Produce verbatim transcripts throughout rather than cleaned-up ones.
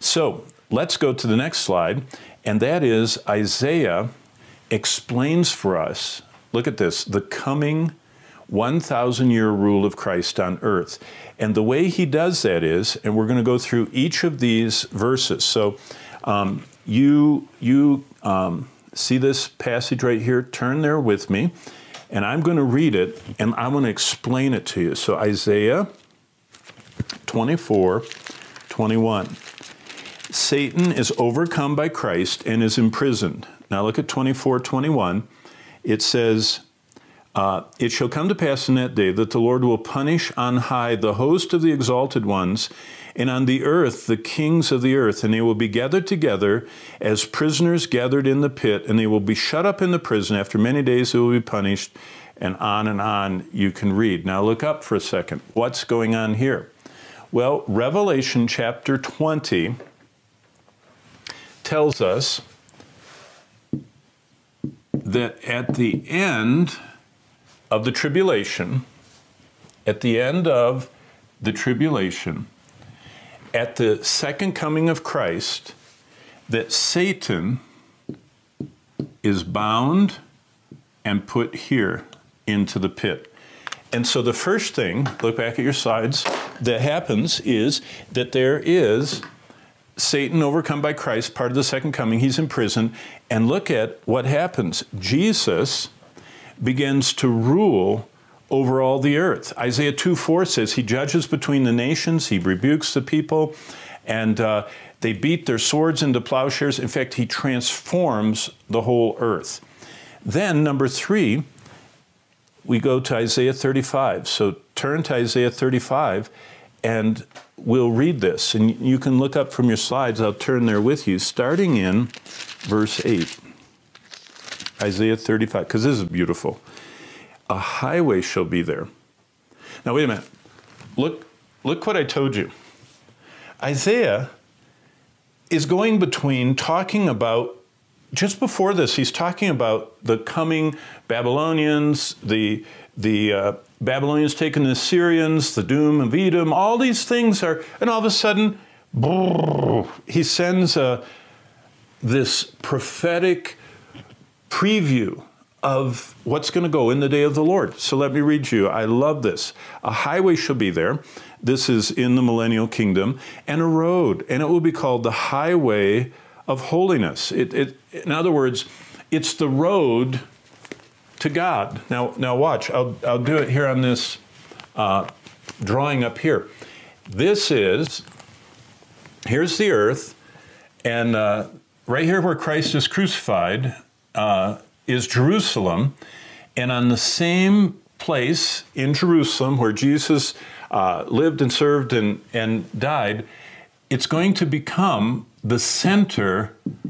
So let's go to the next slide, and that is Isaiah explains for us, look at this, the coming one thousand year rule of Christ on earth. And the way he does that is, and we're going to go through each of these verses. So um, you, you um, see this passage right here? Turn there with me, and I'm going to read it, and I'm going to explain it to you. So Isaiah twenty-four, twenty-one. Satan is overcome by Christ and is imprisoned. Now look at twenty-four, twenty-one. It says, Uh, it shall come to pass in that day that the Lord will punish on high the host of the exalted ones, and on the earth the kings of the earth, and they will be gathered together as prisoners gathered in the pit, and they will be shut up in the prison. After many days they will be punished, and on and on you can read. Now look up for a second. What's going on here? Well, Revelation chapter twenty tells us that at the end of the tribulation, at the end of the tribulation, at the second coming of Christ, that Satan is bound and put here into the pit. And so the first thing, look back at your slides, that happens is that there is Satan overcome by Christ, part of the second coming. He's in prison. And look at what happens. Jesus begins to rule over all the earth. Isaiah two four says he judges between the nations, he rebukes the people, and uh, they beat their swords into plowshares. In fact, he transforms the whole earth. Then, number three, we go to Isaiah thirty-five. So turn to Isaiah thirty-five, and we'll read this. And you can look up from your slides. I'll turn there with you, starting in verse eight. Isaiah thirty-five, because this is beautiful. A highway shall be there. Now, wait a minute. Look, look what I told you. Isaiah is going between talking about, just before this, he's talking about the coming Babylonians, the, the uh, Babylonians taking the Assyrians, the doom of Edom, all these things are, and all of a sudden, brrr, he sends a, this prophetic preview of what's going to go in the day of the Lord. So let me read you. I love this. A highway shall be there. This is in the millennial kingdom, and a road, and it will be called the highway of holiness. It, it, in other words, it's the road to God. Now, now watch. I'll, I'll do it here on this uh, drawing up here. This is, here's the earth, and uh, right here where Christ is crucified, Uh, is Jerusalem, and on the same place in Jerusalem where Jesus uh, lived and served and, and died, it's going to become the center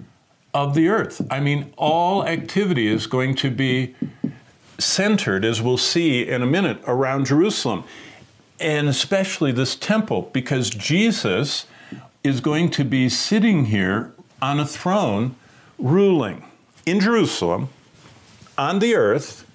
of the earth. I mean, all activity is going to be centered, as we'll see in a minute, around Jerusalem, and especially this temple, because Jesus is going to be sitting here on a throne ruling in Jerusalem, on the earth,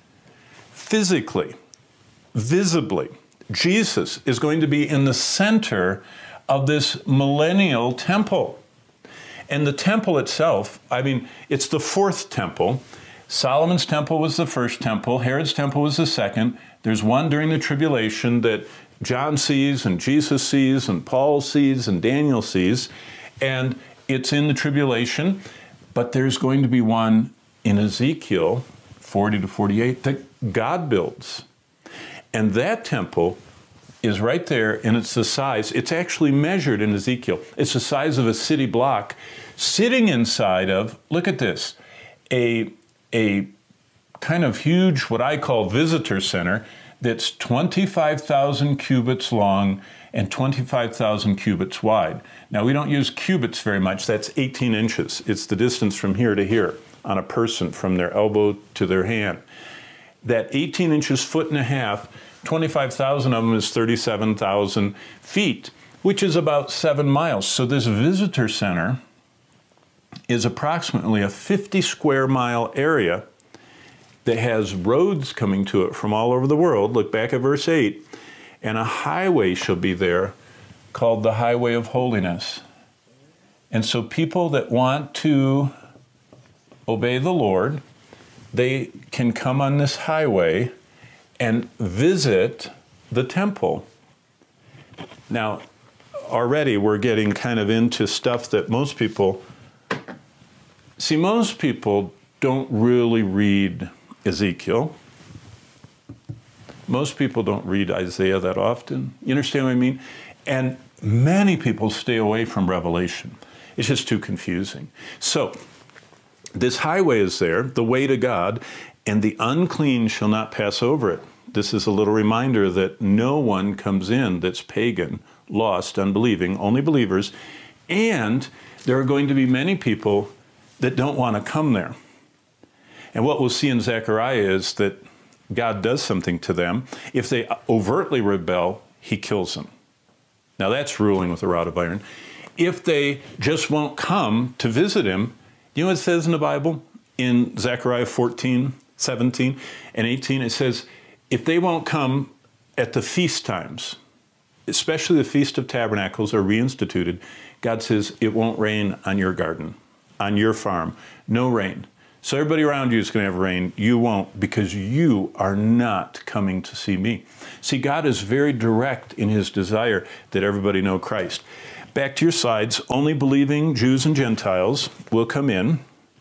physically, visibly. Jesus is going to be in the center of this millennial temple. And the temple itself, I mean, it's the fourth temple. Solomon's temple was the first temple. Herod's temple was the second. There's one during the tribulation that John sees and Jesus sees and Paul sees and Daniel sees. And it's in the tribulation. But there's going to be one in Ezekiel forty to forty-eight that God builds. And that temple is right there, and it's the size, it's actually measured in Ezekiel. It's the size of a city block, sitting inside of, look at this, a, a kind of huge, what I call visitor center, that's twenty-five thousand cubits long and twenty-five thousand cubits wide. Now, we don't use cubits very much. That's eighteen inches. It's the distance from here to here on a person, from their elbow to their hand. That eighteen inches, foot and a half, twenty-five thousand of them is thirty-seven thousand feet, which is about seven miles. So this visitor center is approximately a fifty square mile area that has roads coming to it from all over the world. Look back at verse eight. And a highway shall be there called the highway of holiness. And so people that want to obey the Lord, they can come on this highway and visit the temple. Now, already we're getting kind of into stuff that most people, see, most people don't really read Ezekiel. Most people don't read Isaiah that often. You understand what I mean? And many people stay away from Revelation. It's just too confusing. So, this highway is there, the way to God, and the unclean shall not pass over it. This is a little reminder that no one comes in that's pagan, lost, unbelieving, only believers. And there are going to be many people that don't want to come there. And what we'll see in Zechariah is that God does something to them. If they overtly rebel, he kills them. Now that's ruling with a rod of iron. If they just won't come to visit him, you know what it says in the Bible? In Zechariah fourteen, seventeen, and eighteen, it says, if they won't come at the feast times, especially the Feast of Tabernacles are reinstituted, God says it won't rain on your garden, on your farm, no rain. So everybody around you is going to have rain. You won't, because you are not coming to see me. See, God is very direct in his desire that everybody know Christ. Back to your slides, only believing Jews and Gentiles will come in.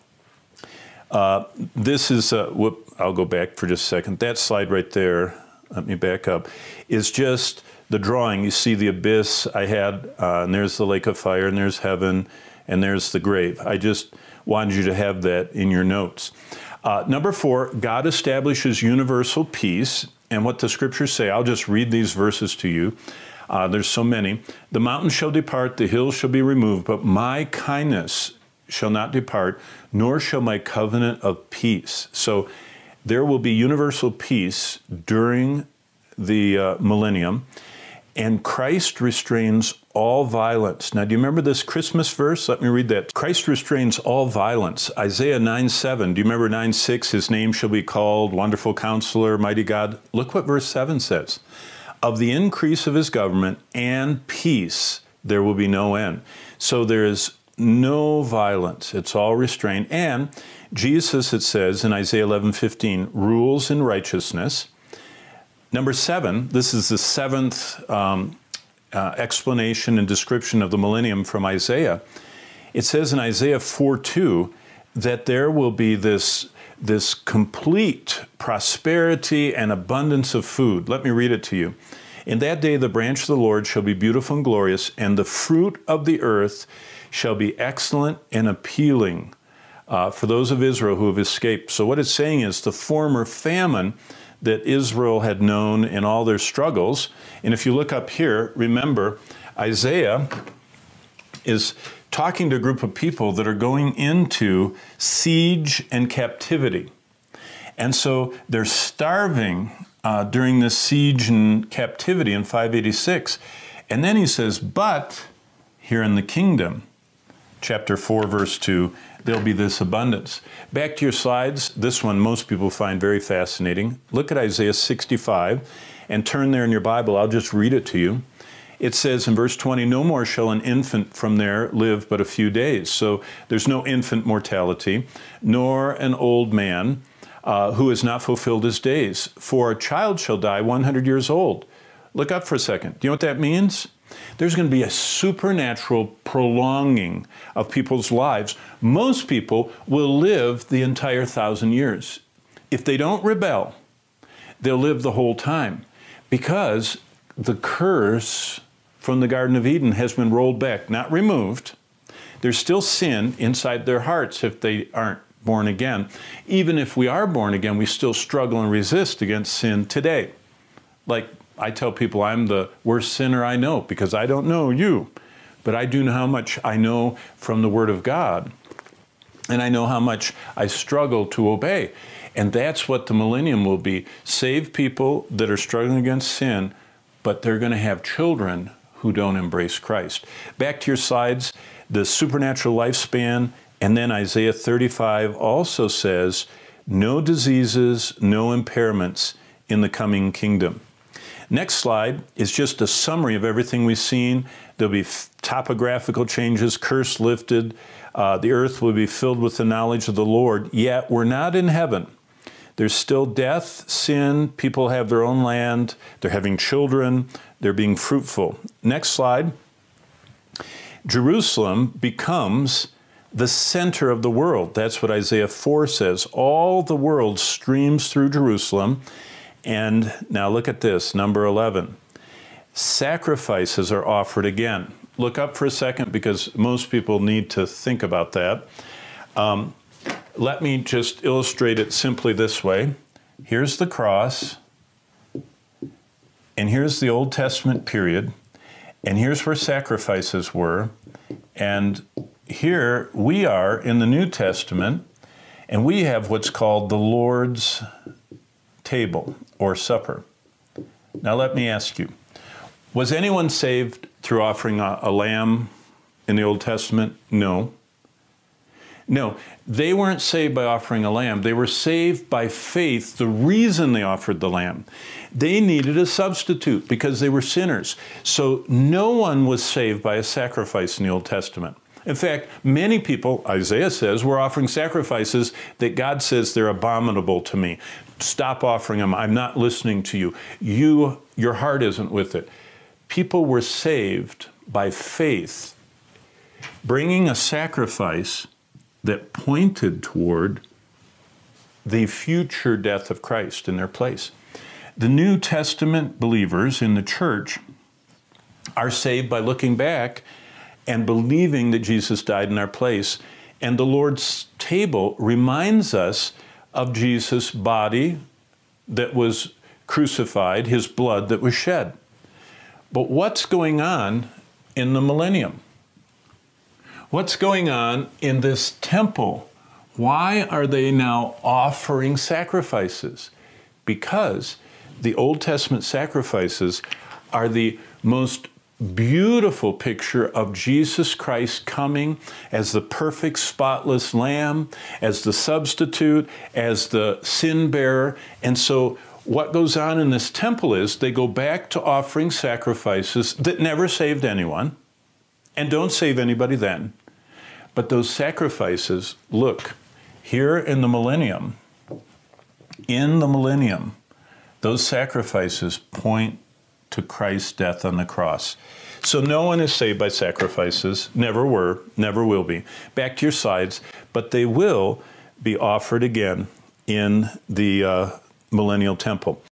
Uh, this is, uh, whoop, I'll go back for just a second. That slide right there, let me back up, is just the drawing. You see the abyss I had, uh, and there's the lake of fire, and there's heaven, and there's the grave. I just wanted you to have that in your notes. Uh, number four, God establishes universal peace, and what the scriptures say, I'll just read these verses to you. Uh, there's so many. The mountains shall depart, the hills shall be removed, but my kindness shall not depart, nor shall my covenant of peace. So there will be universal peace during the uh, millennium, and Christ restrains all violence. Now, do you remember this Christmas verse? Let me read that. Christ restrains all violence. Isaiah nine seven. Do you remember nine six? His name shall be called Wonderful Counselor, Mighty God. Look what verse seven says. Of the increase of his government and peace, there will be no end. So there is no violence. It's all restrained. And Jesus, it says in Isaiah eleven fifteen, rules in righteousness. Number seven, this is the seventh um, uh, explanation and description of the millennium from Isaiah. It says in Isaiah four two that there will be this, this complete prosperity and abundance of food. Let me read it to you. In that day the branch of the Lord shall be beautiful and glorious, and the fruit of the earth shall be excellent and appealing uh, for those of Israel who have escaped. So what it's saying is the former famine that Israel had known in all their struggles. And if you look up here, remember, Isaiah is talking to a group of people that are going into siege and captivity. And so they're starving uh, during this siege and captivity in five eighty-six. And then he says, but here in the kingdom, chapter four, verse two, there'll be this abundance. Back to your slides. This one most people find very fascinating. Look at Isaiah sixty-five and turn there in your Bible. I'll just read it to you. It says in verse twenty, no more shall an infant from there live but a few days. So there's no infant mortality, nor an old man uh, who has not fulfilled his days. For a child shall die one hundred years old. Look up for a second. Do you know what that means? There's going to be a supernatural prolonging of people's lives. Most people will live the entire thousand years. If they don't rebel, they'll live the whole time, because the curse from the Garden of Eden has been rolled back, not removed. There's still sin inside their hearts if they aren't born again. Even if we are born again, we still struggle and resist against sin today. Like I tell people, I'm the worst sinner I know, because I don't know you, but I do know how much I know from the Word of God, and I know how much I struggle to obey. And that's what the millennium will be. Save people that are struggling against sin, but they're going to have children who don't embrace Christ. Back to your slides, the supernatural lifespan, and then Isaiah thirty-five also says, no diseases, no impairments in the coming kingdom. Next slide is just a summary of everything we've seen. There'll be topographical changes, curse lifted. Uh, the earth will be filled with the knowledge of the Lord. Yet we're not in heaven. There's still death, sin. People have their own land. They're having children. They're being fruitful. Next slide. Jerusalem becomes the center of the world. That's what Isaiah four says. All the world streams through Jerusalem. And now look at this, number eleven. Sacrifices are offered again. Look up for a second because most people need to think about that. Um, let me just illustrate it simply this way. Here's the cross, and here's the Old Testament period, and here's where sacrifices were, and here we are in the New Testament, and we have what's called the Lord's table or supper. Now let me ask you, was anyone saved through offering a, a lamb in the Old Testament? No. No, they weren't saved by offering a lamb. They were saved by faith. The reason they offered the lamb, they needed a substitute because they were sinners. So no one was saved by a sacrifice in the Old Testament. In fact, many people, Isaiah says, were offering sacrifices that God says they're abominable to me. Stop offering them. I'm not listening to you. You, your heart isn't with it. People were saved by faith, bringing a sacrifice that pointed toward the future death of Christ in their place. The New Testament believers in the church are saved by looking back and believing that Jesus died in our place. And the Lord's table reminds us of Jesus' body that was crucified, his blood that was shed. But what's going on in the millennium? What's going on in this temple? Why are they now offering sacrifices? Because the Old Testament sacrifices are the most beautiful picture of Jesus Christ coming as the perfect, spotless lamb, as the substitute, as the sin bearer. And so what goes on in this temple is they go back to offering sacrifices that never saved anyone and don't save anybody then. But those sacrifices, look, here in the millennium, in the millennium, those sacrifices point to Christ's death on the cross. So no one is saved by sacrifices, never were, never will be. Back to your sides, but they will be offered again in the uh, millennial temple.